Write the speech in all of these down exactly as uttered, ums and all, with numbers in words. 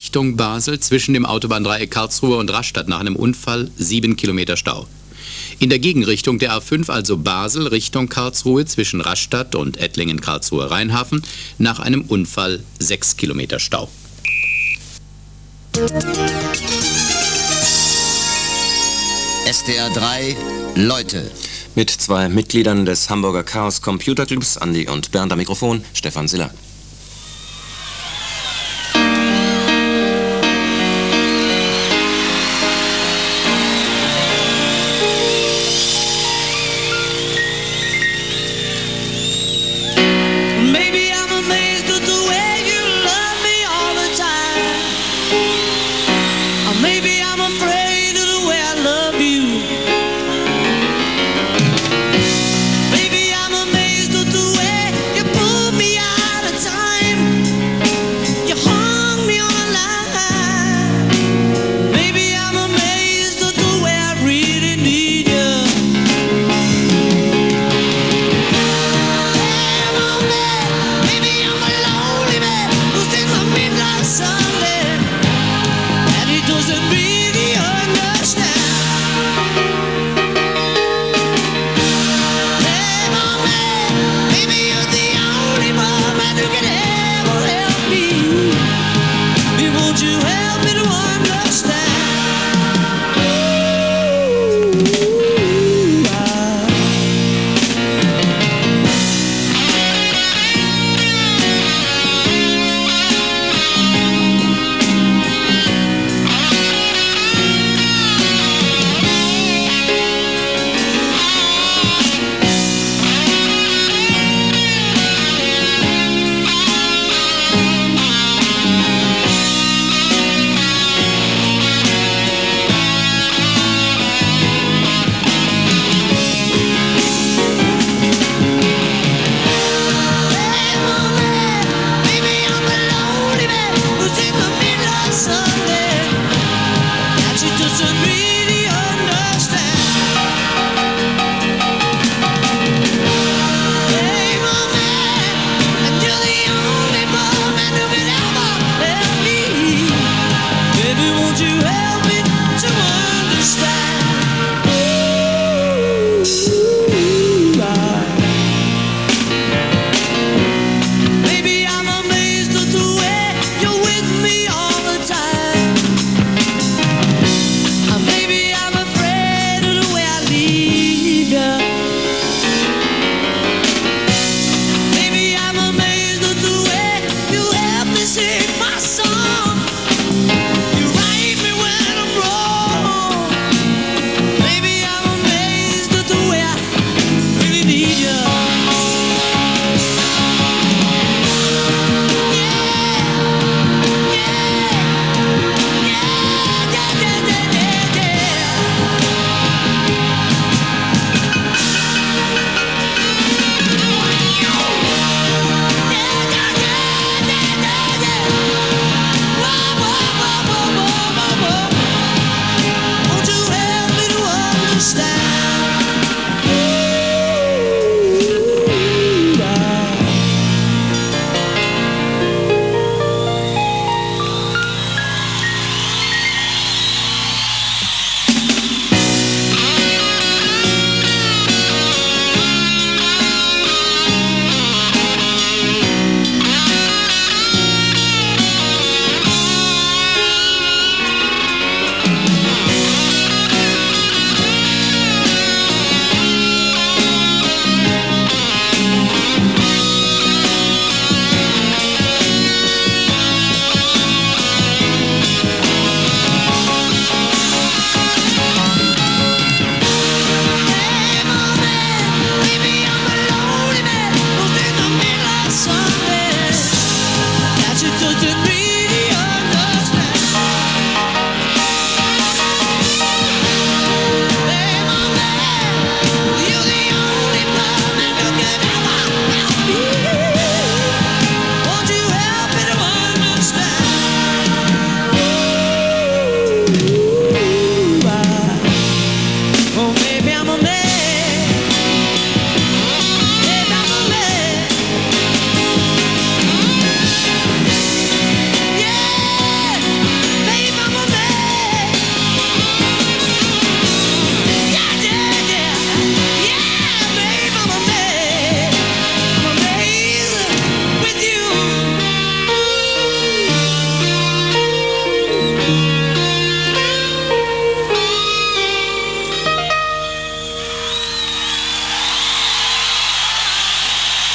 Richtung Basel zwischen dem Autobahndreieck Karlsruhe und Rastatt nach einem Unfall sieben Kilometer Stau. In der Gegenrichtung der A fünf, also Basel, Richtung Karlsruhe zwischen Rastatt und Ettlingen-Karlsruhe-Rheinhafen nach einem Unfall sechs Kilometer Stau. S D R drei Leute. Mit zwei Mitgliedern des Hamburger Chaos Computer Clubs, Andi und Bernd am Mikrofon, Stefan Siller.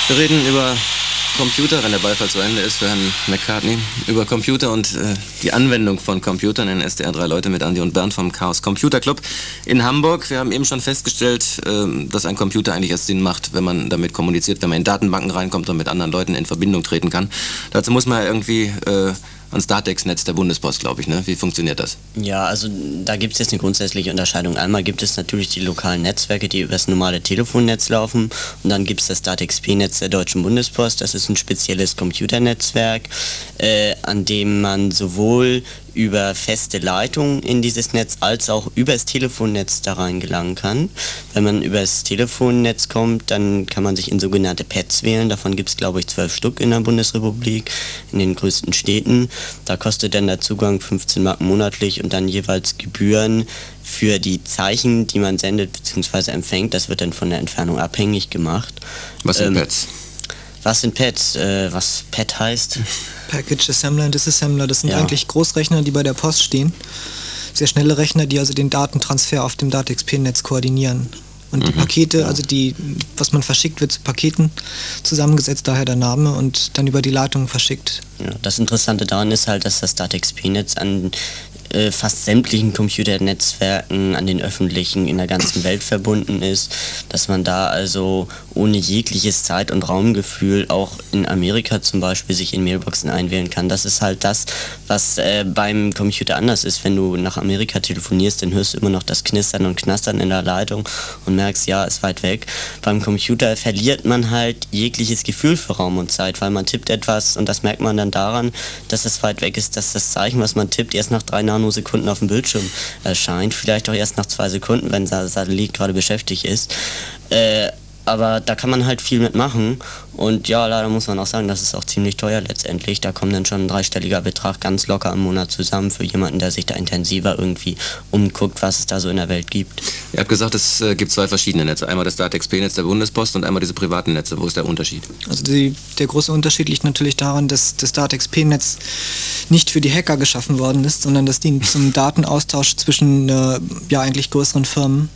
Wir reden über Computer, wenn der Beifall zu Ende ist für Herrn McCartney, über Computer und äh, die Anwendung von Computern in S D R drei Leute mit Andi und Bernd vom Chaos Computer Club in Hamburg. Wir haben eben schon festgestellt, äh, dass ein Computer eigentlich erst Sinn macht, wenn man damit kommuniziert, wenn man in Datenbanken reinkommt und mit anderen Leuten in Verbindung treten kann. Dazu muss man ja irgendwie äh, ans Datex-Netz der Bundespost, glaube ich, ne? Wie funktioniert das? Ja, also da gibt es jetzt eine grundsätzliche Unterscheidung. Einmal gibt es natürlich die lokalen Netzwerke, die über das normale Telefonnetz laufen, und dann gibt es das Datex P-Netz der Deutschen Bundespost. Das ist ein spezielles Computernetzwerk, äh, an dem man sowohl über feste Leitungen in dieses Netz als auch über das Telefonnetz da rein gelangen kann. Wenn man über das Telefonnetz kommt, dann kann man sich in sogenannte Pads wählen. Davon gibt es, glaube ich, zwölf Stück in der Bundesrepublik, in den größten Städten. Da kostet dann der Zugang fünfzehn Mark monatlich und dann jeweils Gebühren für die Zeichen, die man sendet bzw. empfängt. Das wird dann von der Entfernung abhängig gemacht. Was sind ähm, Pads? Was sind Pads? Äh, was Pad heißt? Package Assembler und Disassembler, das sind Ja. eigentlich Großrechner, die bei der Post stehen. Sehr schnelle Rechner, die also den Datentransfer auf dem Datex P-Netz koordinieren. Und die Mhm. Pakete, also die, was man verschickt, wird zu Paketen zusammengesetzt, daher der Name, und dann über die Leitung verschickt. Ja, das Interessante daran ist halt, dass das Datex P-Netz an äh, fast sämtlichen Computernetzwerken, an den öffentlichen in der ganzen Welt verbunden ist, dass man da also ohne jegliches Zeit- und Raumgefühl auch in Amerika zum Beispiel sich in Mailboxen einwählen kann. Das ist halt das, was äh, beim Computer anders ist. Wenn du nach Amerika telefonierst, dann hörst du immer noch das Knistern und Knastern in der Leitung und merkst, ja, ist weit weg. Beim Computer verliert man halt jegliches Gefühl für Raum und Zeit, weil man tippt etwas und das merkt man dann daran, dass es weit weg ist, dass das Zeichen, was man tippt, erst nach drei Nanosekunden auf dem Bildschirm erscheint, vielleicht auch erst nach zwei Sekunden, wenn der Satellit gerade beschäftigt ist. Äh, aber da kann man halt viel mitmachen, und ja, leider muss man auch sagen, das ist auch ziemlich teuer letztendlich. Da kommt dann schon ein dreistelliger Betrag ganz locker im Monat zusammen für jemanden, der sich da intensiver irgendwie umguckt, was es da so in der Welt gibt. Ihr habt gesagt, es äh, gibt zwei verschiedene Netze. Einmal das Datex P-Netz der Bundespost und einmal diese privaten Netze. Wo ist der Unterschied? Also die, der große Unterschied liegt natürlich daran, dass das Datex P-Netz nicht für die Hacker geschaffen worden ist, sondern das dient zum Datenaustausch zwischen äh, ja eigentlich größeren Firmen.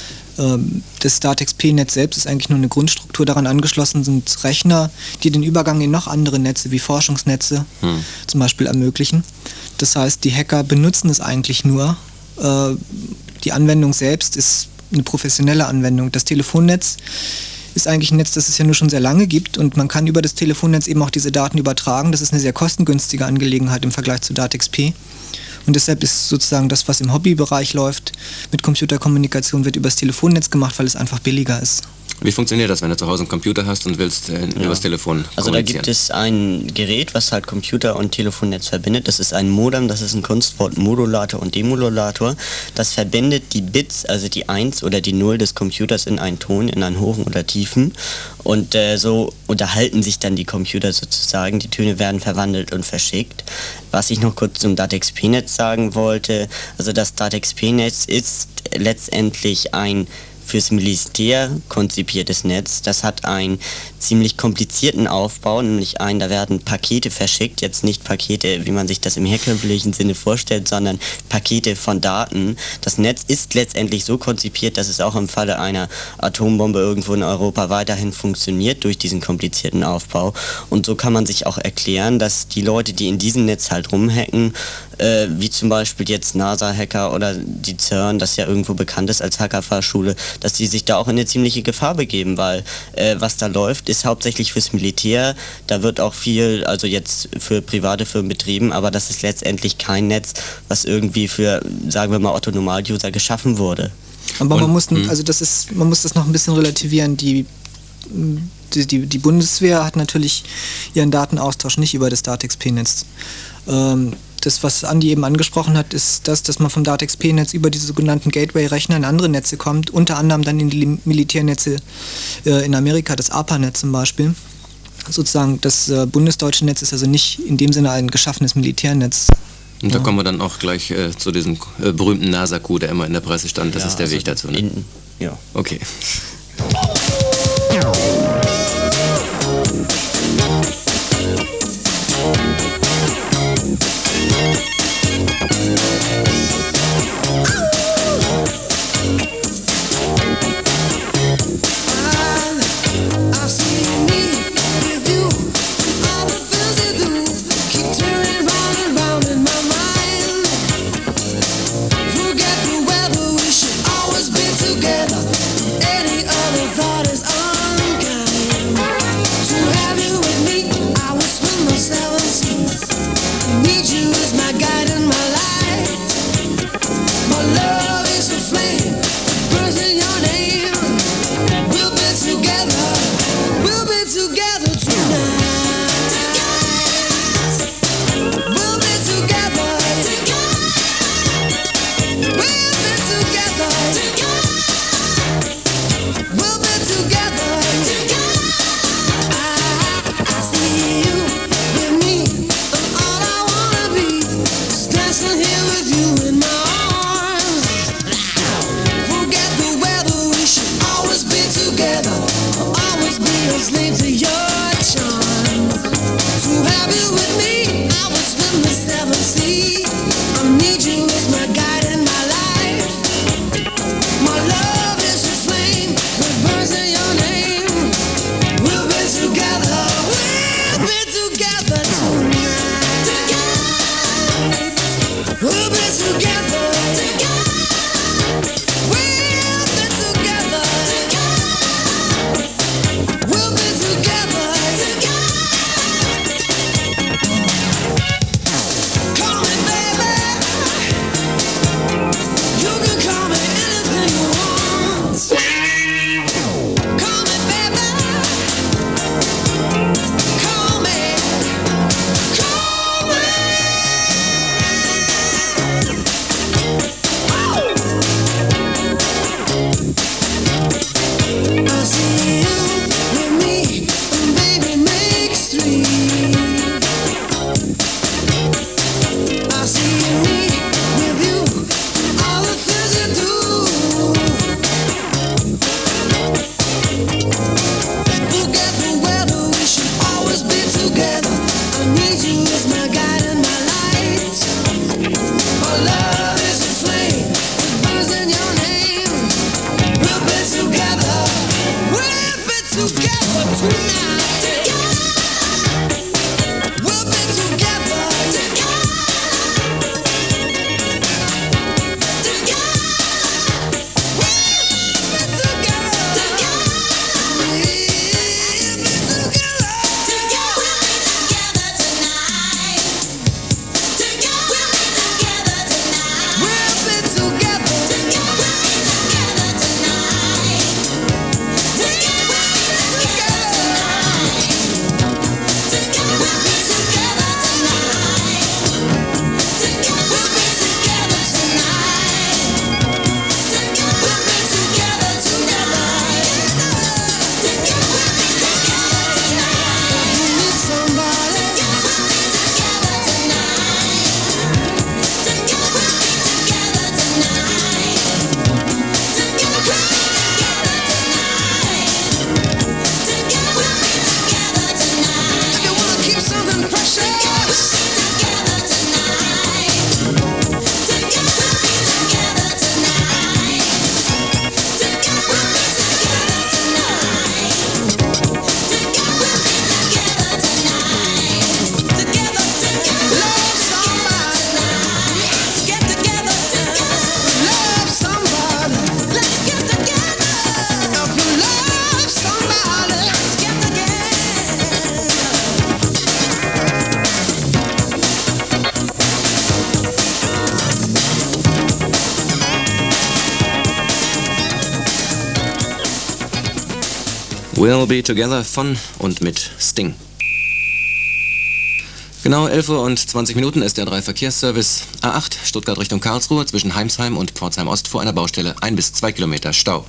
Das Datex P-Netz selbst ist eigentlich nur eine Grundstruktur. Daran angeschlossen sind Rechner, die den Übergang in noch andere Netze wie Forschungsnetze hm. zum Beispiel ermöglichen. Das heißt, die Hacker benutzen es eigentlich nur. Die Anwendung selbst ist eine professionelle Anwendung. Das Telefonnetz ist eigentlich ein Netz, das es ja nur schon sehr lange gibt, und man kann über das Telefonnetz eben auch diese Daten übertragen. Das ist eine sehr kostengünstige Angelegenheit im Vergleich zu Datex P. Und deshalb ist sozusagen das, was im Hobbybereich läuft mit Computerkommunikation, wird übers Telefonnetz gemacht, weil es einfach billiger ist. Wie funktioniert das, wenn du zu Hause einen Computer hast und willst äh, Ja. übers Telefon Also da gibt es ein Gerät, was halt Computer und Telefonnetz verbindet. Das ist ein Modem, das ist ein Kunstwort, Modulator und Demodulator. Das verbindet die Bits, also die eins oder die null des Computers, in einen Ton, in einen hohen oder tiefen. Und äh, so unterhalten sich dann die Computer sozusagen. Die Töne werden verwandelt und verschickt. Was ich noch kurz zum Datex P-Netz sagen wollte, also das Datex P-Netz ist letztendlich ein fürs Militär konzipiertes Netz. Das hat einen ziemlich komplizierten Aufbau, nämlich einen, da werden Pakete verschickt, jetzt nicht Pakete, wie man sich das im herkömmlichen Sinne vorstellt, sondern Pakete von Daten. Das Netz ist letztendlich so konzipiert, dass es auch im Falle einer Atombombe irgendwo in Europa weiterhin funktioniert durch diesen komplizierten Aufbau. Und so kann man sich auch erklären, dass die Leute, die in diesem Netz halt rumhacken, äh, wie zum Beispiel jetzt NASA-Hacker oder die CERN, das ja irgendwo bekannt ist als Hackerfahrschule, dass die sich da auch in eine ziemliche Gefahr begeben, weil äh, was da läuft, ist hauptsächlich fürs Militär. Da wird auch viel, also jetzt für private Firmen betrieben, aber das ist letztendlich kein Netz, was irgendwie für, sagen wir mal, Otto-Normal-User geschaffen wurde. Aber Und, man muss, mh. also das ist, man muss das noch ein bisschen relativieren. Die, die, die, die Bundeswehr hat natürlich ihren Datenaustausch nicht über das Datex P-Netz. Ähm, Das, was Andi eben angesprochen hat, ist das, dass man vom Datex P-Netz über diese sogenannten Gateway-Rechner in andere Netze kommt, unter anderem dann in die Militärnetze äh, in Amerika, das ARPANET zum Beispiel. Sozusagen das äh, bundesdeutsche Netz ist also nicht in dem Sinne ein geschaffenes Militärnetz. Und da Ja. kommen wir dann auch gleich äh, zu diesem äh, berühmten NASA-Coup, der immer in der Presse stand. Das Ja, ist der also Weg dazu. Ne? In, ja. Okay. I've seen me We'll Be Together von und mit Sting. Genau elf Uhr und zwanzig Minuten ist der drei Verkehrsservice. A acht, Stuttgart Richtung Karlsruhe, zwischen Heimsheim und Pforzheim Ost vor einer Baustelle. Ein bis zwei Kilometer Stau.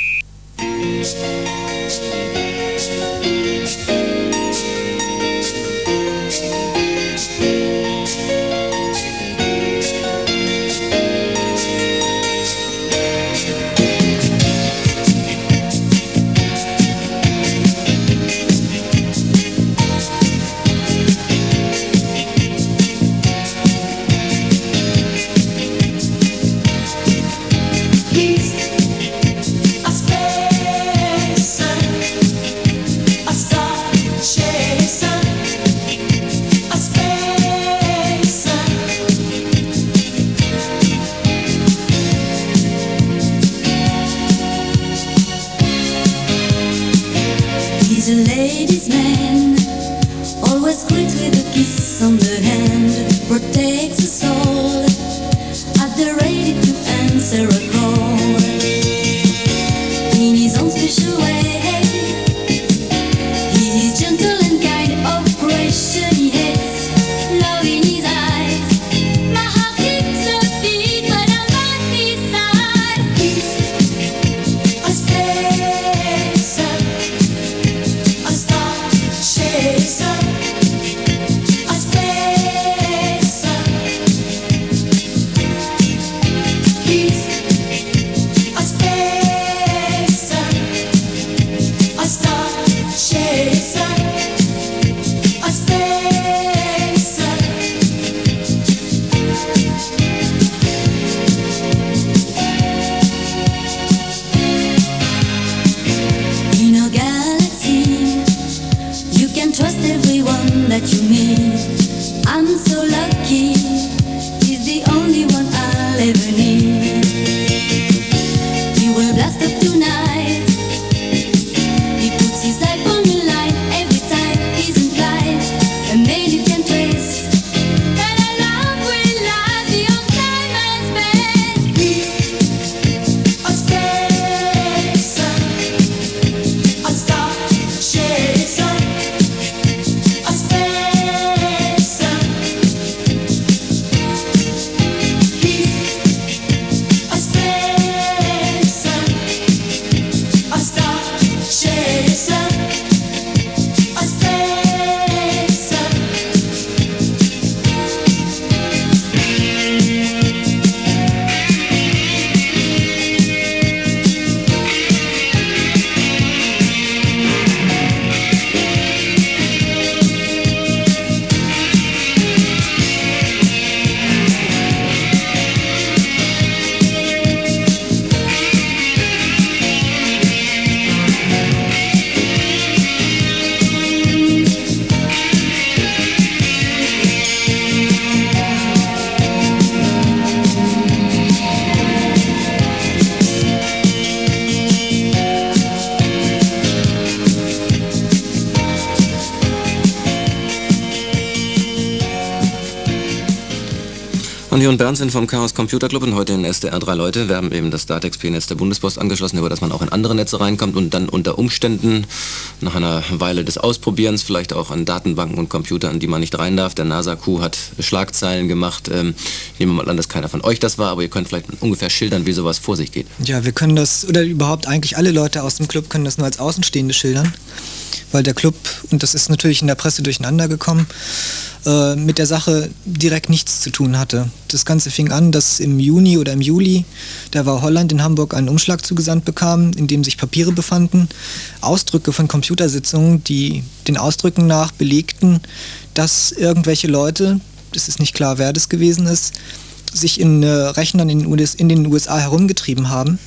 Andi und Bernd sind vom Chaos Computer Club und heute in S D R drei Leute. Wir haben eben das Datex-P-Netz der Bundespost angeschlossen, über das man auch in andere Netze reinkommt und dann unter Umständen nach einer Weile des Ausprobierens vielleicht auch an Datenbanken und Computern, an die man nicht rein darf. Der NASA-Coup hat Schlagzeilen gemacht. Ähm, nehmen wir mal an, dass keiner von euch das war, aber ihr könnt vielleicht ungefähr schildern, wie sowas vor sich geht. Ja, wir können das, oder überhaupt eigentlich alle Leute aus dem Club können das nur als Außenstehende schildern, weil der Club, und das ist natürlich in der Presse durcheinander gekommen, äh, mit der Sache direkt nichts zu tun hatte. Das Ganze fing an, dass im Juni oder im Juli, da war Holland in Hamburg einen Umschlag zugesandt bekam, in dem sich Papiere befanden, Ausdrücke von Computersitzungen, die den Ausdrücken nach belegten, dass irgendwelche Leute, es ist nicht klar, wer das gewesen ist, sich in äh, Rechnern in, in den U S A herumgetrieben haben.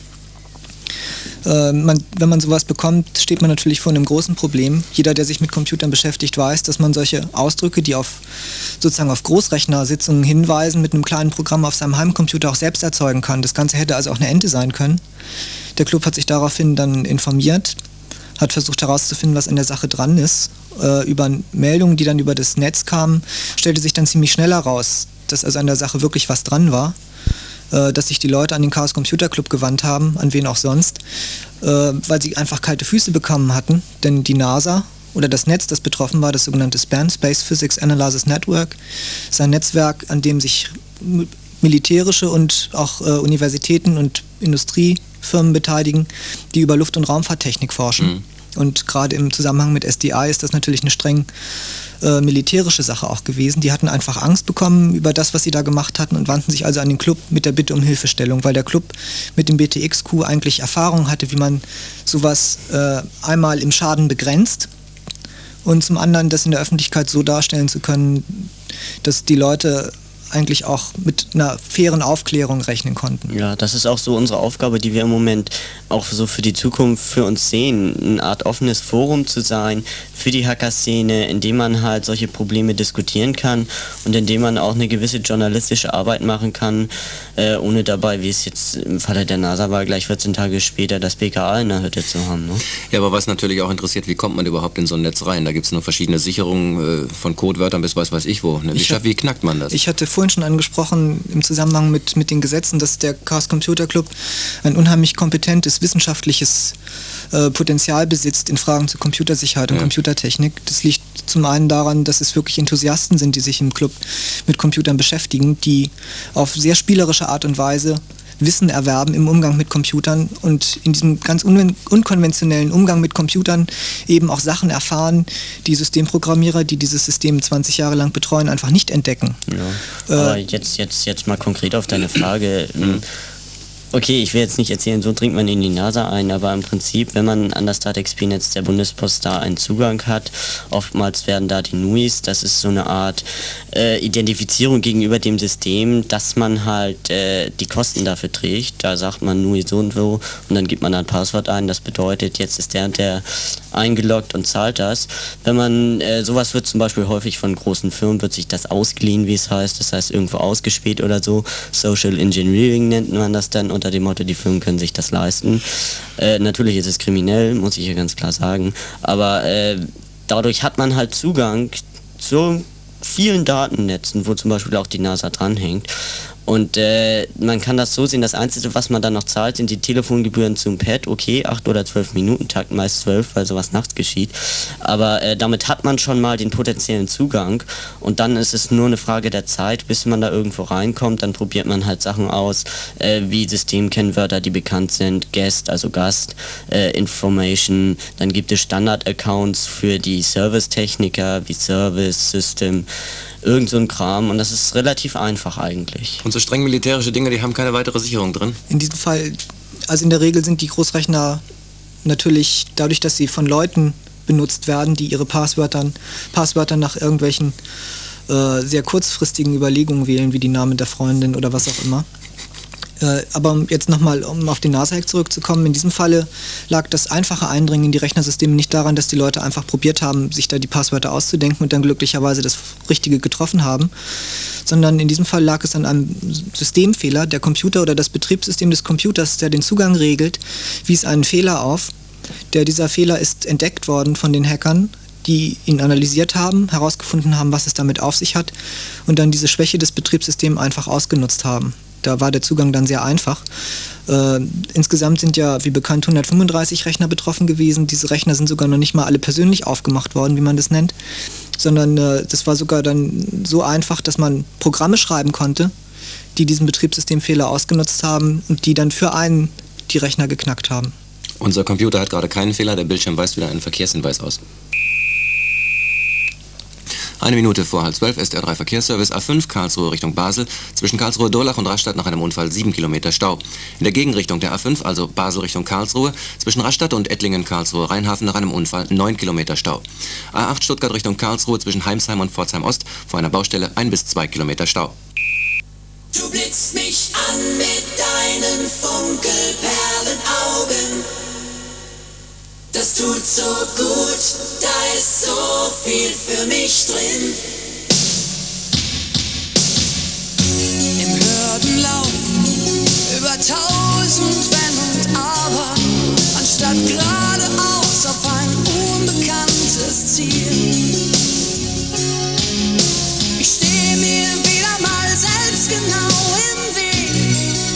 Äh, man, wenn man sowas bekommt, steht man natürlich vor einem großen Problem. Jeder, der sich mit Computern beschäftigt, weiß, dass man solche Ausdrücke, die auf sozusagen auf Großrechnersitzungen hinweisen, mit einem kleinen Programm auf seinem Heimcomputer auch selbst erzeugen kann. Das Ganze hätte also auch eine Ente sein können. Der Club hat sich daraufhin dann informiert, hat versucht herauszufinden, was an der Sache dran ist. Äh, über Meldungen, die dann über das Netz kamen, stellte sich dann ziemlich schnell heraus, dass also an der Sache wirklich was dran war. äh, dass sich die Leute an den Chaos Computer Club gewandt haben, an wen auch sonst, äh, weil sie einfach kalte Füße bekommen hatten, denn die NASA oder das Netz, das betroffen war, das sogenannte SPAN, Space Physics Analysis Network, ist ein Netzwerk, an dem sich militärische und auch äh, Universitäten und Industriefirmen beteiligen, die über Luft- und Raumfahrttechnik forschen. Mhm. Und gerade im Zusammenhang mit S D I ist das natürlich eine streng äh, militärische Sache auch gewesen. Die hatten einfach Angst bekommen über das, was sie da gemacht hatten und wandten sich also an den Club mit der Bitte um Hilfestellung, weil der Club mit dem B T X Q eigentlich Erfahrung hatte, wie man sowas äh, einmal im Schaden begrenzt und zum anderen das in der Öffentlichkeit so darstellen zu können, dass die Leute eigentlich auch mit einer fairen Aufklärung rechnen konnten. Ja, das ist auch so unsere Aufgabe, die wir im Moment auch so für die Zukunft für uns sehen, eine Art offenes Forum zu sein für die Hacker-Szene, in dem man halt solche Probleme diskutieren kann und in dem man auch eine gewisse journalistische Arbeit machen kann, äh, ohne dabei, wie es jetzt im Falle der NASA war, gleich vierzehn Tage später das B K A in der Hütte zu haben. Ne? Ja, aber was natürlich auch interessiert, wie kommt man überhaupt in so ein Netz rein? Da gibt es nur verschiedene Sicherungen, äh, von Codewörtern bis weiß weiß ich wo. Ne? Wie, ich hab, wie knackt man das? Ich hatte vorhin schon angesprochen im Zusammenhang mit, mit den Gesetzen, dass der Chaos Computer Club ein unheimlich kompetentes wissenschaftliches äh, Potenzial besitzt in Fragen zur Computersicherheit und ja. Computertechnik. Das liegt zum einen daran, dass es wirklich Enthusiasten sind, die sich im Club mit Computern beschäftigen, die auf sehr spielerische Art und Weise Wissen erwerben im Umgang mit Computern und in diesem ganz un- unkonventionellen Umgang mit Computern eben auch Sachen erfahren, die Systemprogrammierer, die dieses System zwanzig Jahre lang betreuen, einfach nicht entdecken. Ja. Aber äh, jetzt, jetzt, jetzt mal konkret auf deine Frage. Mhm. Okay, ich will jetzt nicht erzählen, so dringt man in die NASA ein, aber im Prinzip, wenn man an das StatXP-Netz der Bundespost da einen Zugang hat, oftmals werden da die N U Is, das ist so eine Art äh, Identifizierung gegenüber dem System, dass man halt äh, die Kosten dafür trägt. Da sagt man N U I so und so und dann gibt man ein Passwort ein, das bedeutet, jetzt ist der und der eingeloggt und zahlt das. Wenn man, äh, sowas wird zum Beispiel häufig von großen Firmen, wird sich das ausgeliehen, wie es heißt, das heißt irgendwo ausgespäht oder so. Social Engineering nennt man das dann unter dem Motto, die Firmen können sich das leisten. Äh, natürlich ist es kriminell, muss ich hier ganz klar sagen, aber äh, dadurch hat man halt Zugang zu vielen Datennetzen, wo zum Beispiel auch die NASA dranhängt. Und äh, man kann das so sehen, das Einzige, was man dann noch zahlt, sind die Telefongebühren zum Pad. Okay, acht oder zwölf Minuten Takt, meist zwölf, weil sowas nachts geschieht. Aber äh, damit hat man schon mal den potenziellen Zugang und dann ist es nur eine Frage der Zeit, bis man da irgendwo reinkommt. Dann probiert man halt Sachen aus, äh, wie Systemkennwörter, die bekannt sind, Guest, also Gast, äh, Information. Dann gibt es Standard-Accounts für die Servicetechniker, wie Service, System, irgend so ein Kram und das ist relativ einfach eigentlich. Und so streng militärische Dinge, die haben keine weitere Sicherung drin? In diesem Fall, also in der Regel sind die Großrechner natürlich dadurch, dass sie von Leuten benutzt werden, die ihre Passwörter, Passwörter nach irgendwelchen äh, sehr kurzfristigen Überlegungen wählen, wie die Namen der Freundin oder was auch immer. Äh, aber jetzt nochmal, um auf den NASA-Hack zurückzukommen, in diesem Falle lag das einfache Eindringen in die Rechnersysteme nicht daran, dass die Leute einfach probiert haben, sich da die Passwörter auszudenken und dann glücklicherweise das Richtige getroffen haben, sondern in diesem Fall lag es an einem Systemfehler. Der Computer oder das Betriebssystem des Computers, der den Zugang regelt, wies einen Fehler auf. Der, dieser Fehler ist entdeckt worden von den Hackern, die ihn analysiert haben, herausgefunden haben, was es damit auf sich hat und dann diese Schwäche des Betriebssystems einfach ausgenutzt haben. Da war der Zugang dann sehr einfach. Äh, insgesamt sind ja, wie bekannt, hundertfünfunddreißig Rechner betroffen gewesen. Diese Rechner sind sogar noch nicht mal alle persönlich aufgemacht worden, wie man das nennt, sondern äh, das war sogar dann so einfach, dass man Programme schreiben konnte, die diesen Betriebssystemfehler ausgenutzt haben und die dann für einen die Rechner geknackt haben. Unser Computer hat gerade keinen Fehler, der Bildschirm weist wieder einen Verkehrshinweis aus. Eine Minute vor halb zwölf, S D R drei Verkehrsservice, A fünf, Karlsruhe Richtung Basel, zwischen Karlsruhe-Durlach und Rastatt nach einem Unfall sieben Kilometer Stau. In der Gegenrichtung der A fünf, also Basel Richtung Karlsruhe, zwischen Rastatt und Ettlingen-Karlsruhe-Rheinhafen nach einem Unfall neun Kilometer Stau. A acht Stuttgart Richtung Karlsruhe, zwischen Heimsheim und Pforzheim-Ost, vor einer Baustelle ein bis zwei Kilometer Stau. Du blitzt mich an mit deinen Funkelperlenaugen. Das tut so gut, da ist so viel für mich drin. Im Hürdenlauf über tausend Wenn und Aber, anstatt geradeaus auf ein unbekanntes Ziel. Ich stehe mir wieder mal selbst genau im Weg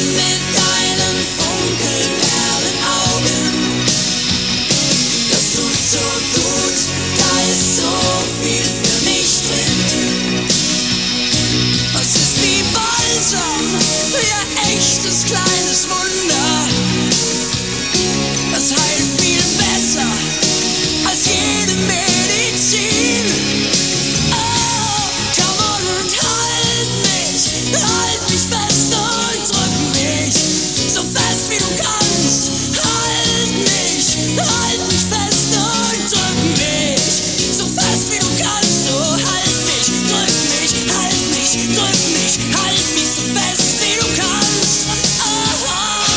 mit deinen Funkelperlenaugen. Das tut so gut, da ist so viel für mich drin. Es ist wie Balsam, ja echtes kleines Wunder. Es heilt viel besser als jede Medizin. Oh, come on und halt mich, halt mich fest und drück mich, so fest wie du kannst. Halt mich, halt mich fest und drück mich, so fest wie du kannst. So halt mich, drück mich, halt mich, drück mich, halt mich so fest wie du kannst. Oh, oh.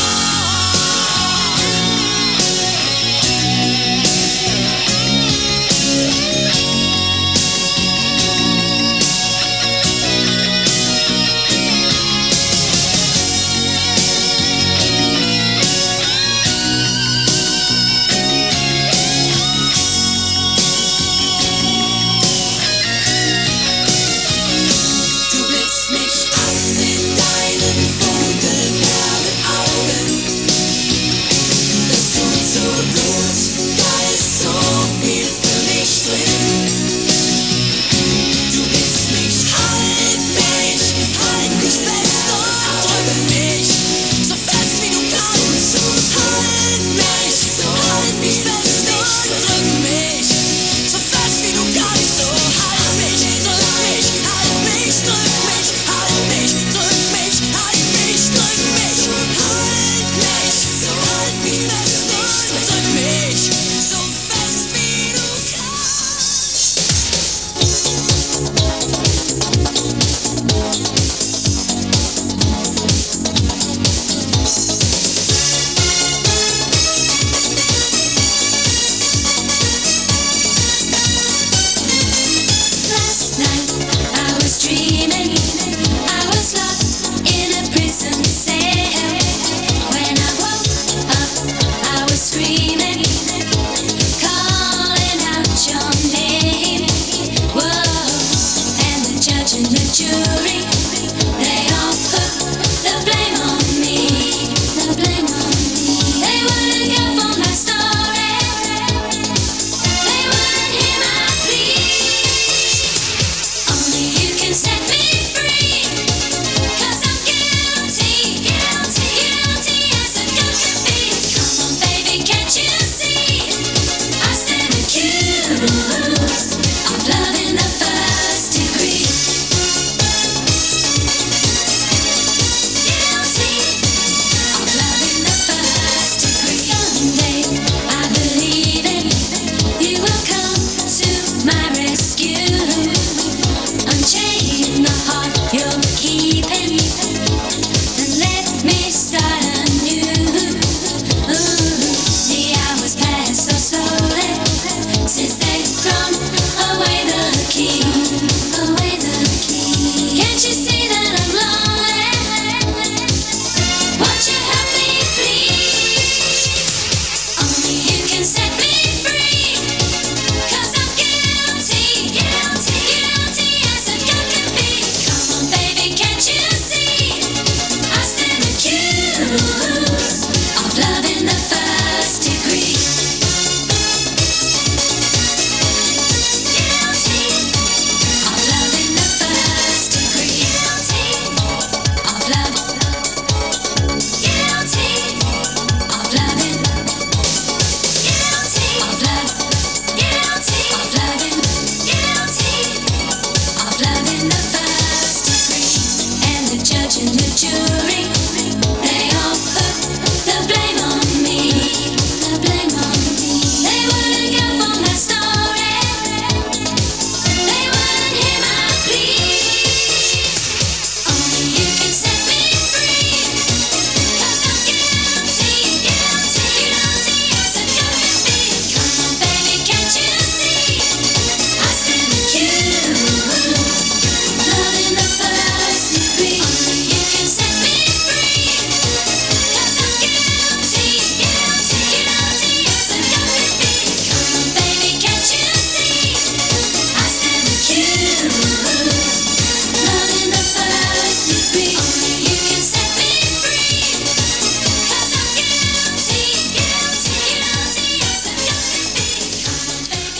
Du blitzst mich an mit deinen Funkelperlenaugen. Das tut so gut, da ist so viel für mich drin. Du willst mich, halt mich, halt mich fest und drück mich, so fest wie du kannst. Halt mich, halt mich fest und drück mich, so fest wie du kannst. So halt mich, drück mich, halt mich, drück mich, halt mich, drück mich, halt mich, drück mich, halt mich, so halt mich fest und drück mich, so fest wie du Last night I was dreaming, I was locked in a prison cell. When I woke up, I was screaming, calling out your name. Whoa, and the judge and the jury, they all put the blame on me. The blame on me. They wouldn't go for my story. They wouldn't hear my plea. Only you can set me free, 'cause I'm guilty, guilty, guilty as a girl can be. Come on, baby, can't you see? I stand accused of love in the first degree. Guilty of love in the first degree. Someday I believe it, you will come to my rescue. Unchain the heart you're keeping and let me start anew. Ooh, the hours pass so slowly since they've thrown away the key. Away the key. Can't you see that I'm lonely? Won't you help me, please? Only you can set me free, 'cause I'm guilty, guilty, guilty as a girl can be. Come on, baby, can't you see? I stand accused of love in the first degree. Guilty of love in the first degree. Guilty of love. Guilty of loving. Guilty of love. Guilty of loving. Guilty of loving the first degree. And the judge and the jury, they all put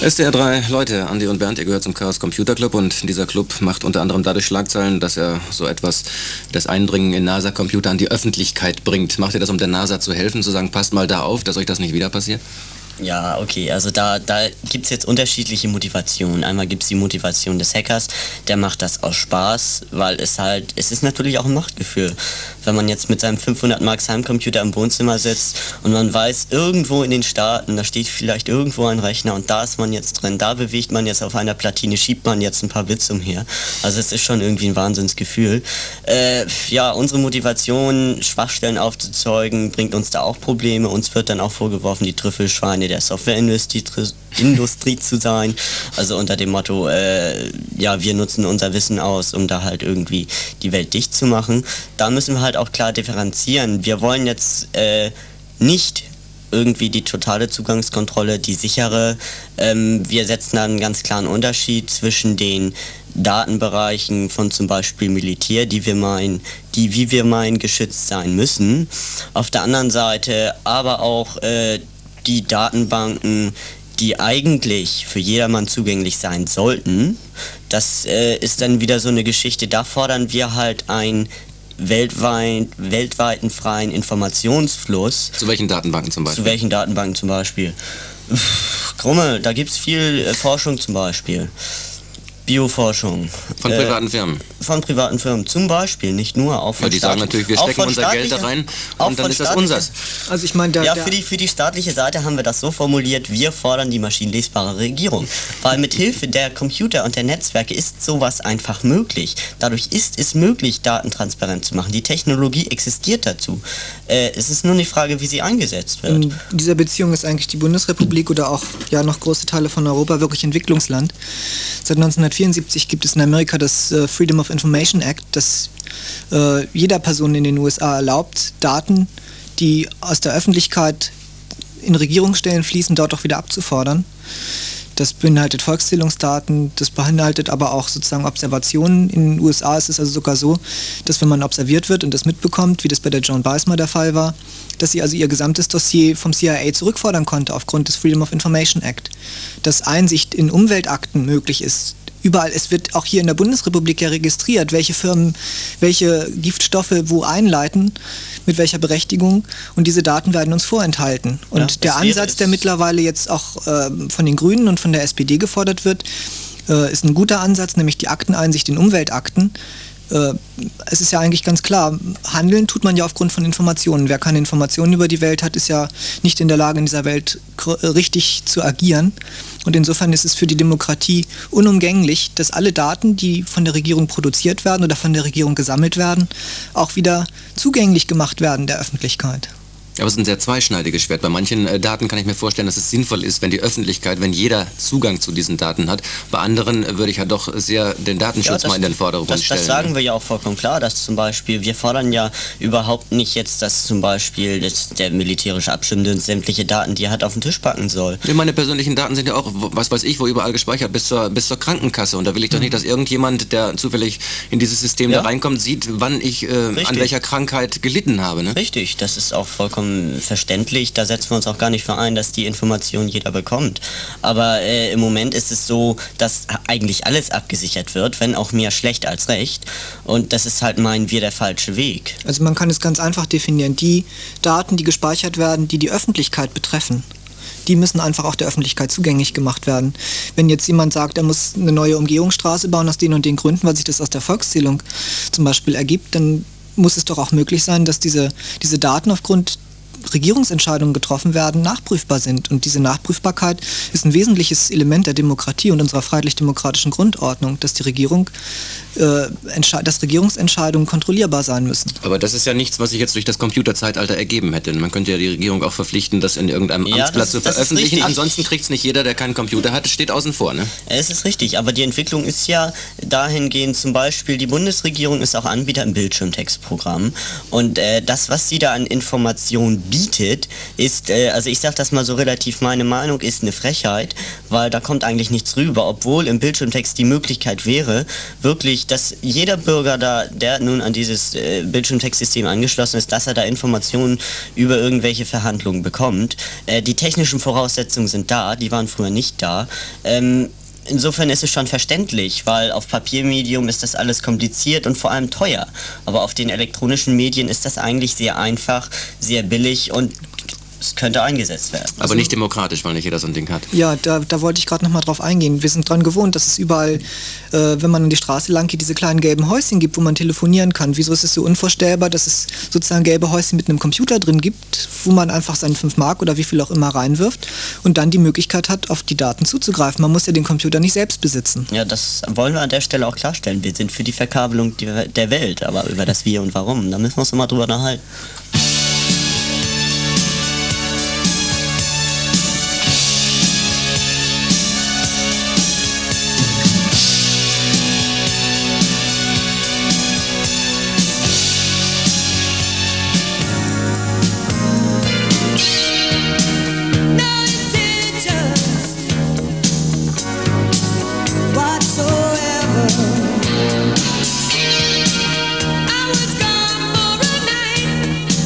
S D R drei Leute, Andi und Bernd, ihr gehört zum Chaos Computer Club und dieser Club macht unter anderem dadurch Schlagzeilen, dass er so etwas, das Eindringen in NASA-Computer an die Öffentlichkeit bringt. Macht ihr das, um der NASA zu helfen, zu sagen, passt mal da auf, dass euch das nicht wieder passiert? Ja, okay, also da, da gibt es jetzt unterschiedliche Motivationen. Einmal gibt es die Motivation des Hackers, der macht das aus Spaß, weil es halt, es ist natürlich auch ein Machtgefühl. Wenn man jetzt mit seinem fünfhundert Mark Heimcomputer im Wohnzimmer sitzt und man weiß, irgendwo in den Staaten, da steht vielleicht irgendwo ein Rechner und da ist man jetzt drin, da bewegt man jetzt auf einer Platine, schiebt man jetzt ein paar Bits umher. Also es ist schon irgendwie ein Wahnsinnsgefühl. Äh, ja, unsere Motivation, Schwachstellen aufzuzeugen, bringt uns da auch Probleme. Uns wird dann auch vorgeworfen, die Trüffelschweine der Softwareindustrie Industrie zu sein, also unter dem Motto, äh, ja, wir nutzen unser Wissen aus, um da halt irgendwie die Welt dicht zu machen. Da müssen wir halt auch klar differenzieren. Wir wollen jetzt äh, nicht irgendwie die totale Zugangskontrolle, die sichere. Ähm, wir setzen da einen ganz klaren Unterschied zwischen den Datenbereichen von zum Beispiel Militär, die wir meinen, die wie wir meinen geschützt sein müssen. Auf der anderen Seite aber auch äh, die Datenbanken, die eigentlich für jedermann zugänglich sein sollten. Das äh, ist dann wieder so eine Geschichte, da fordern wir halt einen weltweit, weltweiten freien Informationsfluss. Zu welchen Datenbanken zum Beispiel? Zu welchen Datenbanken zum Beispiel? Pff, Krumme, da gibt es viel äh, Forschung zum Beispiel. Bioforschung. Von äh, privaten Firmen? Von privaten Firmen zum Beispiel, nicht nur, auch von ja, die sagen natürlich, wir stecken unser Geld da rein und dann ist das unseres. Also ich meine, der, ja, der für die, für die staatliche Seite haben wir das so formuliert, wir fordern die maschinenlesbare Regierung. Weil mit Hilfe der Computer und der Netzwerke ist sowas einfach möglich. Dadurch ist es möglich, Daten transparent zu machen. Die Technologie existiert dazu. Äh, es ist nur die Frage, wie sie eingesetzt wird. In dieser Beziehung ist eigentlich die Bundesrepublik oder auch ja noch große Teile von Europa wirklich Entwicklungsland. Seit neunzehnhundertvierundsiebzig gibt es in Amerika das äh, Freedom of Information Act, das äh, jeder Person in den U S A erlaubt, Daten, die aus der Öffentlichkeit in Regierungsstellen fließen, dort auch wieder abzufordern. Das beinhaltet Volkszählungsdaten, das beinhaltet aber auch sozusagen Observationen. In den U S A ist es also sogar so, dass wenn man observiert wird und das mitbekommt, wie das bei der Joan Weismer der Fall war, dass sie also ihr gesamtes Dossier vom C I A zurückfordern konnte aufgrund des Freedom of Information Act. Dass Einsicht in Umweltakten möglich ist. Überall, es wird auch hier in der Bundesrepublik ja registriert, welche Firmen welche Giftstoffe wo einleiten, mit welcher Berechtigung, und diese Daten werden uns vorenthalten. Und Ja, der das wäre Ansatz, es. der mittlerweile jetzt auch äh, von den Grünen und von der S P D gefordert wird, äh, ist ein guter Ansatz, nämlich die Akteneinsicht in Umweltakten. Äh, es ist ja eigentlich ganz klar, handeln tut man ja aufgrund von Informationen. Wer keine Informationen über die Welt hat, ist ja nicht in der Lage, in dieser Welt kr- richtig zu agieren. Und insofern ist es für die Demokratie unumgänglich, dass alle Daten, die von der Regierung produziert werden oder von der Regierung gesammelt werden, auch wieder zugänglich gemacht werden der Öffentlichkeit. Aber es ist ein sehr zweischneidiges Schwert. Bei manchen äh, Daten kann ich mir vorstellen, dass es sinnvoll ist, wenn die Öffentlichkeit, wenn jeder Zugang zu diesen Daten hat. Bei anderen äh, würde ich ja doch sehr den Datenschutz Ja, mal in den Vordergrund das, stellen. das sagen wir ja auch vollkommen klar, dass zum Beispiel, wir fordern ja überhaupt nicht jetzt, dass zum Beispiel das, der militärische Abstimmende sämtliche Daten, die er hat, auf den Tisch packen soll. Ja, meine persönlichen Daten sind ja auch, wo- was weiß ich, wo überall gespeichert, bis zur, bis zur Krankenkasse. Und da will ich doch nicht, dass irgendjemand, der zufällig in dieses System Ja. da reinkommt, sieht, wann ich äh, an Richtig. welcher Krankheit gelitten habe. Ne? Richtig, das ist auch vollkommen verständlich. Da setzen wir uns auch gar nicht für ein, dass die Information jeder bekommt. Aber äh, im Moment ist es so, dass eigentlich alles abgesichert wird, wenn auch mehr schlecht als recht. Und das ist halt, meinen wir, der falsche Weg. Also man kann es ganz einfach definieren. Die Daten, die gespeichert werden, die die Öffentlichkeit betreffen, die müssen einfach auch der Öffentlichkeit zugänglich gemacht werden. Wenn jetzt jemand sagt, er muss eine neue Umgehungsstraße bauen aus den und den Gründen, weil sich das aus der Volkszählung zum Beispiel ergibt, dann muss es doch auch möglich sein, dass diese, diese Daten aufgrund Regierungsentscheidungen getroffen werden, nachprüfbar sind. Und diese Nachprüfbarkeit ist ein wesentliches Element der Demokratie und unserer freiheitlich-demokratischen Grundordnung, dass die Regierung, äh, entsche- dass Regierungsentscheidungen kontrollierbar sein müssen. Aber das ist ja nichts, was sich jetzt durch das Computerzeitalter ergeben hätte. Man könnte ja die Regierung auch verpflichten, das in irgendeinem Ja, Amtsblatt das- zu das ist veröffentlichen. richtig. Ansonsten kriegt es nicht jeder, der keinen Computer hat. Es steht außen vor. Ne? Es ist richtig, aber die Entwicklung ist ja dahingehend, zum Beispiel die Bundesregierung ist auch Anbieter im Bildschirmtextprogramm und äh, das, was sie da an Informationen bietet, ist, äh, also ich sag das mal so relativ, meine Meinung ist eine Frechheit, weil da kommt eigentlich nichts rüber, obwohl im Bildschirmtext die Möglichkeit wäre, wirklich, dass jeder Bürger da, der nun an dieses äh, Bildschirmtextsystem angeschlossen ist, dass er da Informationen über irgendwelche Verhandlungen bekommt. Äh, die technischen Voraussetzungen sind da, die waren früher nicht da. Ähm, Insofern ist es schon verständlich, weil auf Papiermedium ist das alles kompliziert und vor allem teuer. Aber auf den elektronischen Medien ist das eigentlich sehr einfach, sehr billig und es könnte eingesetzt werden. Aber nicht demokratisch, weil nicht jeder so ein Ding hat. Ja, da, da wollte ich gerade nochmal drauf eingehen. Wir sind dran gewohnt, dass es überall, äh, wenn man an die Straße lang geht, diese kleinen gelben Häuschen gibt, wo man telefonieren kann. Wieso ist es so unvorstellbar, dass es sozusagen gelbe Häuschen mit einem Computer drin gibt, wo man einfach seinen fünf Mark oder wie viel auch immer reinwirft und dann die Möglichkeit hat, auf die Daten zuzugreifen. Man muss ja den Computer nicht selbst besitzen. Ja, das wollen wir an der Stelle auch klarstellen. Wir sind für die Verkabelung der Welt, aber über das Wie und Warum, da müssen wir uns immer drüber unterhalten. I was gone for a night.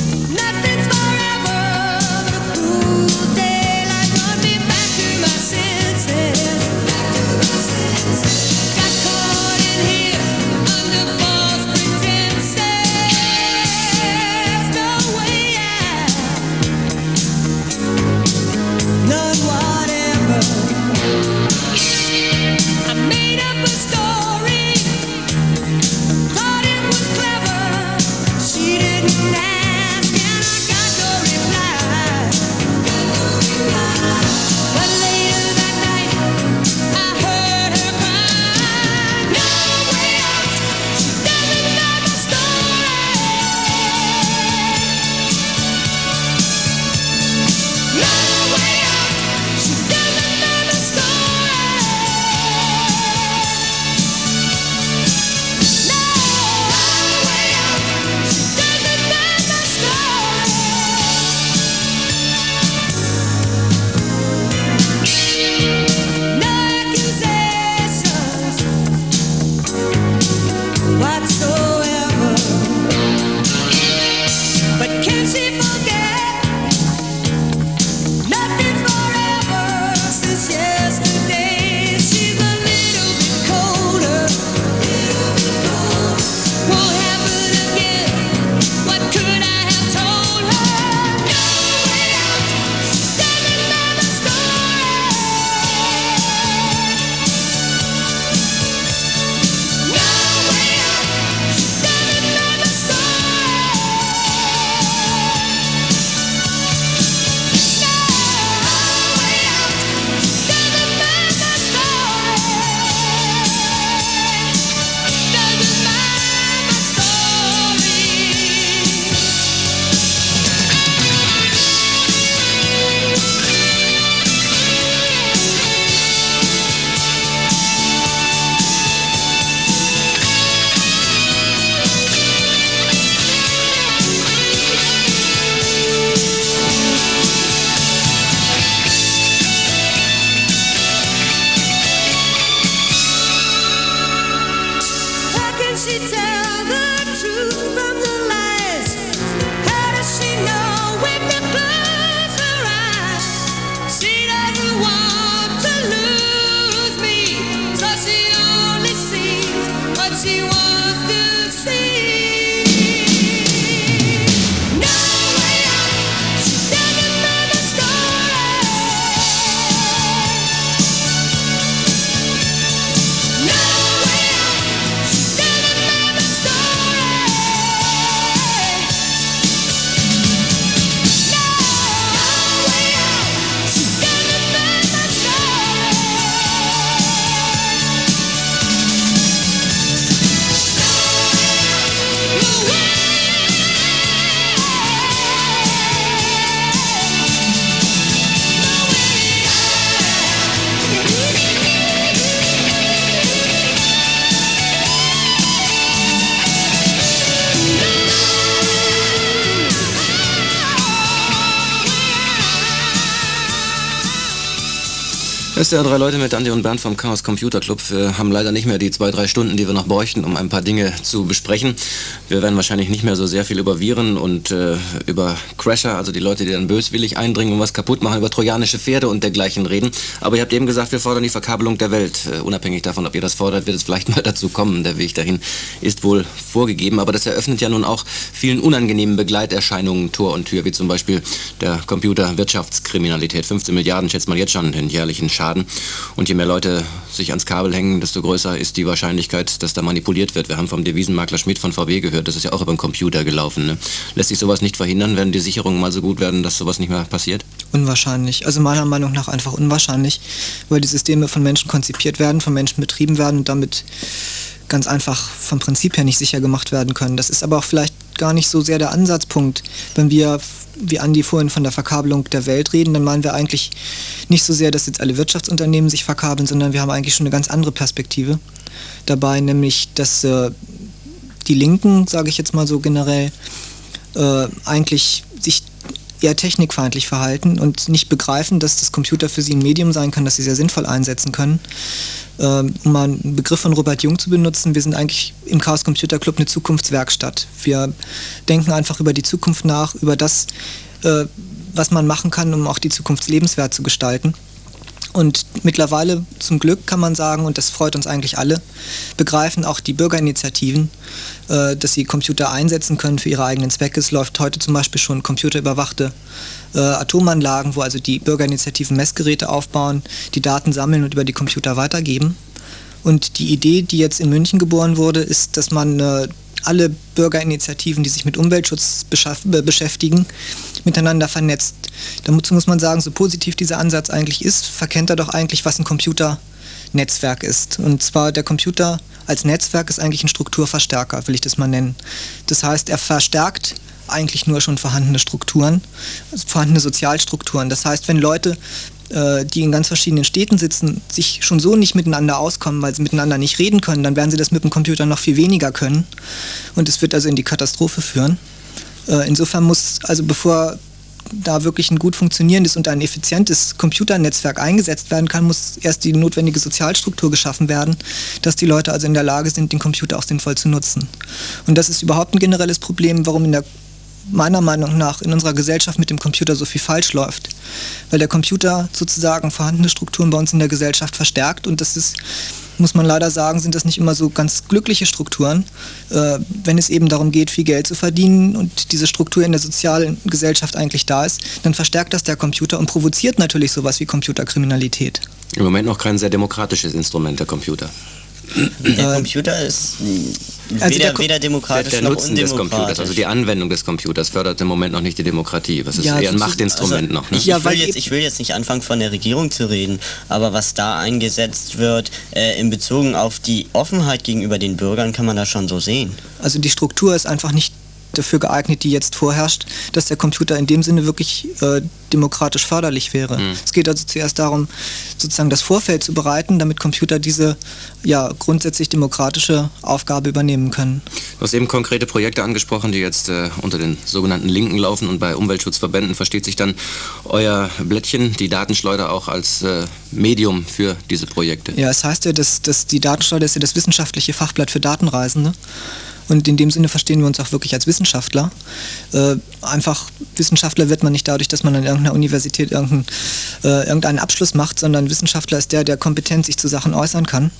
S D R drei Leute mit Andi und Bernd vom Chaos Computer Club. Wir haben leider nicht mehr die zwei, drei Stunden, die wir noch bräuchten, um ein paar Dinge zu besprechen. Wir werden wahrscheinlich nicht mehr so sehr viel über Viren und äh, über Crasher, also die Leute, die dann böswillig eindringen und was kaputt machen, über trojanische Pferde und dergleichen reden. Aber ihr habt eben gesagt, wir fordern die Verkabelung der Welt. Uh, unabhängig davon, ob ihr das fordert, wird es vielleicht mal dazu kommen. Der Weg dahin ist wohl vorgegeben. Aber das eröffnet ja nun auch vielen unangenehmen Begleiterscheinungen Tor und Tür, wie zum Beispiel der Computerwirtschaftskriminalität. fünfzehn Milliarden schätzt man jetzt schon den jährlichen Schaden. Und je mehr Leute sich ans Kabel hängen, desto größer ist die Wahrscheinlichkeit, dass da manipuliert wird. Wir haben vom Devisenmakler Schmidt von V W gehört, das ist ja auch über den Computer gelaufen. Ne? Lässt sich sowas nicht verhindern, wenn die Sicherungen mal so gut werden, dass sowas nicht mehr passiert? Unwahrscheinlich. Also meiner Meinung nach einfach unwahrscheinlich, weil die Systeme von Menschen konzipiert werden, von Menschen betrieben werden und damit ganz einfach vom Prinzip her nicht sicher gemacht werden können. Das ist aber auch vielleicht gar nicht so sehr der Ansatzpunkt. Wenn wir, wie Andi vorhin, von der Verkabelung der Welt reden, dann meinen wir eigentlich nicht so sehr, dass jetzt alle Wirtschaftsunternehmen sich verkabeln, sondern wir haben eigentlich schon eine ganz andere Perspektive dabei, nämlich, dass äh, die Linken, sage ich jetzt mal so generell, äh, eigentlich sich eher technikfeindlich verhalten und nicht begreifen, dass das Computer für sie ein Medium sein kann, das sie sehr sinnvoll einsetzen können. Um mal einen Begriff von Robert Jung zu benutzen, wir sind eigentlich im Chaos Computer Club eine Zukunftswerkstatt. Wir denken einfach über die Zukunft nach, über das, was man machen kann, um auch die Zukunft lebenswert zu gestalten. Und mittlerweile, zum Glück kann man sagen, und das freut uns eigentlich alle, begreifen auch die Bürgerinitiativen, äh, dass sie Computer einsetzen können für ihre eigenen Zwecke. Es läuft heute zum Beispiel schon computerüberwachte äh, Atomanlagen, wo also die Bürgerinitiativen Messgeräte aufbauen, die Daten sammeln und über die Computer weitergeben. Und die Idee, die jetzt in München geboren wurde, ist, dass man äh, alle Bürgerinitiativen, die sich mit Umweltschutz beschäftigen, miteinander vernetzt. Dazu muss man sagen, so positiv dieser Ansatz eigentlich ist, verkennt er doch eigentlich, was ein Computernetzwerk ist. Und zwar der Computer als Netzwerk ist eigentlich ein Strukturverstärker, will ich das mal nennen. Das heißt, er verstärkt eigentlich nur schon vorhandene Strukturen, vorhandene Sozialstrukturen. Das heißt, wenn Leute, die in ganz verschiedenen Städten sitzen, sich schon so nicht miteinander auskommen, weil sie miteinander nicht reden können, dann werden sie das mit dem Computer noch viel weniger können. Und es wird also in die Katastrophe führen. Insofern muss, also bevor da wirklich ein gut funktionierendes und ein effizientes Computernetzwerk eingesetzt werden kann, muss erst die notwendige Sozialstruktur geschaffen werden, dass die Leute also in der Lage sind, den Computer auch sinnvoll zu nutzen. Und das ist überhaupt ein generelles Problem, warum in der meiner Meinung nach in unserer Gesellschaft mit dem Computer so viel falsch läuft. Weil der Computer sozusagen vorhandene Strukturen bei uns in der Gesellschaft verstärkt und das ist, muss man leider sagen, sind das nicht immer so ganz glückliche Strukturen. Äh, wenn es eben darum geht, viel Geld zu verdienen und diese Struktur in der sozialen Gesellschaft eigentlich da ist, dann verstärkt das der Computer und provoziert natürlich sowas wie Computerkriminalität. Im Moment noch kein sehr demokratisches Instrument, der Computer. Der Computer ist Also weder, der, weder demokratisch der noch Nutzen des undemokratisch. Computers, also die Anwendung des Computers, fördert im Moment noch nicht die Demokratie. Das ist Ja, eher ein so- Machtinstrument Also, noch. Ne? ich, Ja, ich, will weil jetzt, eben- ich will jetzt nicht anfangen von der Regierung zu reden, aber was da eingesetzt wird, äh, in Bezug auf die Offenheit gegenüber den Bürgern, kann man das schon so sehen. Also die Struktur ist einfach nicht dafür geeignet, die jetzt vorherrscht, dass der Computer in dem Sinne wirklich äh, demokratisch förderlich wäre. Mhm. Es geht also zuerst darum, sozusagen das Vorfeld zu bereiten, damit Computer diese ja, grundsätzlich demokratische Aufgabe übernehmen können. Du hast eben konkrete Projekte angesprochen, die jetzt äh, unter den sogenannten Linken laufen und bei Umweltschutzverbänden versteht sich dann euer Blättchen, die Datenschleuder, auch als äh, Medium für diese Projekte. Ja, es heißt ja, dass, dass die Datenschleuder ist ja das wissenschaftliche Fachblatt für Datenreisende. Und in dem Sinne verstehen wir uns auch wirklich als Wissenschaftler. Äh, einfach Wissenschaftler wird man nicht dadurch, dass man an irgendeiner Universität irgendeinen, äh, irgendeinen Abschluss macht, sondern Wissenschaftler ist der, der kompetent sich zu Sachen äußern kann.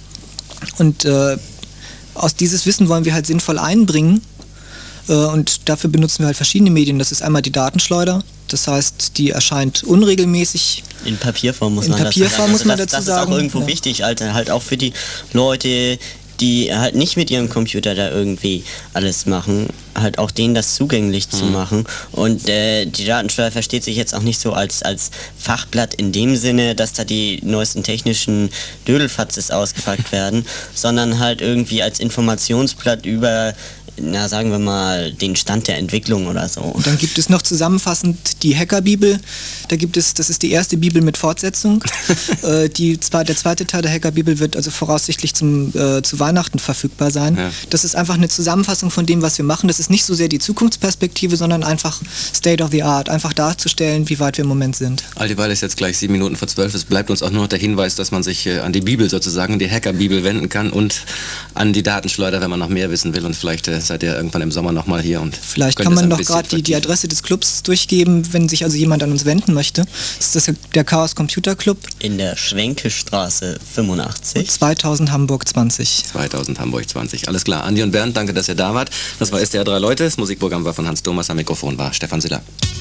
Und äh, aus dieses Wissen wollen wir halt sinnvoll einbringen. Äh, und dafür benutzen wir halt verschiedene Medien. Das ist einmal die Datenschleuder. Das heißt, die erscheint unregelmäßig. In Papierform muss In man Papierform dazu sagen. muss man das, dazu das sagen, ist auch irgendwo ja. wichtig, Alter, halt auch für die Leute, die halt nicht mit ihrem Computer da irgendwie alles machen, halt auch denen das zugänglich mhm. zu machen. Und äh, die Datenschleuder versteht sich jetzt auch nicht so als, als Fachblatt in dem Sinne, dass da die neuesten technischen Dödelfatzes ausgepackt werden, sondern halt irgendwie als Informationsblatt über na sagen wir mal, den Stand der Entwicklung oder so. Und dann gibt es noch zusammenfassend die Hackerbibel. Da gibt es, das ist die erste Bibel mit Fortsetzung. äh, die, zwar, der zweite Teil der Hackerbibel wird also voraussichtlich zum, äh, zu Weihnachten verfügbar sein. Ja. Das ist einfach eine Zusammenfassung von dem, was wir machen. Das ist nicht so sehr die Zukunftsperspektive, sondern einfach State of the Art. Einfach darzustellen, wie weit wir im Moment sind. All dieweil ist jetzt gleich sieben Minuten vor zwölf. Es bleibt uns auch nur noch der Hinweis, dass man sich äh, an die Bibel sozusagen, die Hackerbibel wenden kann und an die Datenschleuder, wenn man noch mehr wissen will. Und vielleicht äh, seid ihr irgendwann im Sommer nochmal hier. Und vielleicht kann man noch gerade die, die Adresse des Clubs durchgeben, wenn sich also jemand an uns wenden möchte. Das ist das der Chaos Computer Club. In der Schwenkestraße fünfundachtzig. Und zweitausend Hamburg zwanzig. zweitausend Hamburg zwanzig. Alles klar. Andi und Bernd, danke, dass ihr da wart. Das war S D R drei Leute. Das Musikprogramm war von Hans Thomas. Am Mikrofon war Stefan Siller.